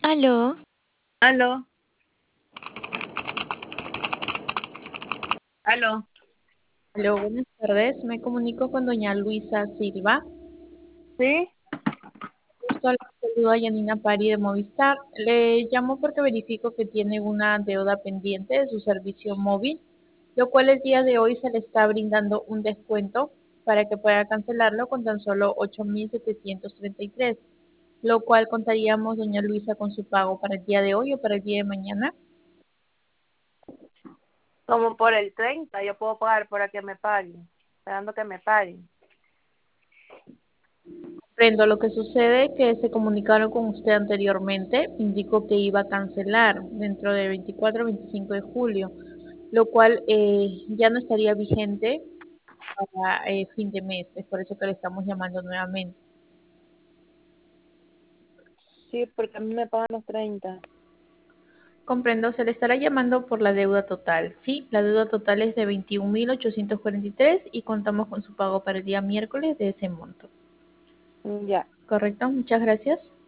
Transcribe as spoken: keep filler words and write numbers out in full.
Aló, Aló, aló. Hola, buenas tardes. Me comunico con doña Luisa Silva. ¿Sí? Justo la saludo a Yanina Pari de Movistar. Le llamo porque verifico que tiene una deuda pendiente de su servicio móvil, lo cual el día de hoy se le está brindando un descuento para que pueda cancelarlo con tan solo ocho mil setecientos treinta y tres, lo cual contaríamos, doña Luisa, con su pago para el día de hoy o para el día de mañana. Como por el treinta, yo puedo pagar para que me paguen, esperando que me paguen. Prendo, lo que sucede que se comunicaron con usted anteriormente, indicó que iba a cancelar dentro del veinticuatro o veinticinco de julio, lo cual eh, ya no estaría vigente para eh, fin de mes, es por eso que le estamos llamando nuevamente. Sí, porque a mí me pagan los treinta. Comprendo, se le estará llamando por la deuda total. Sí, la deuda total es de veintiún mil ochocientos cuarenta y tres y contamos con su pago para el día miércoles de ese monto. Ya. ¿Correcto? Muchas gracias.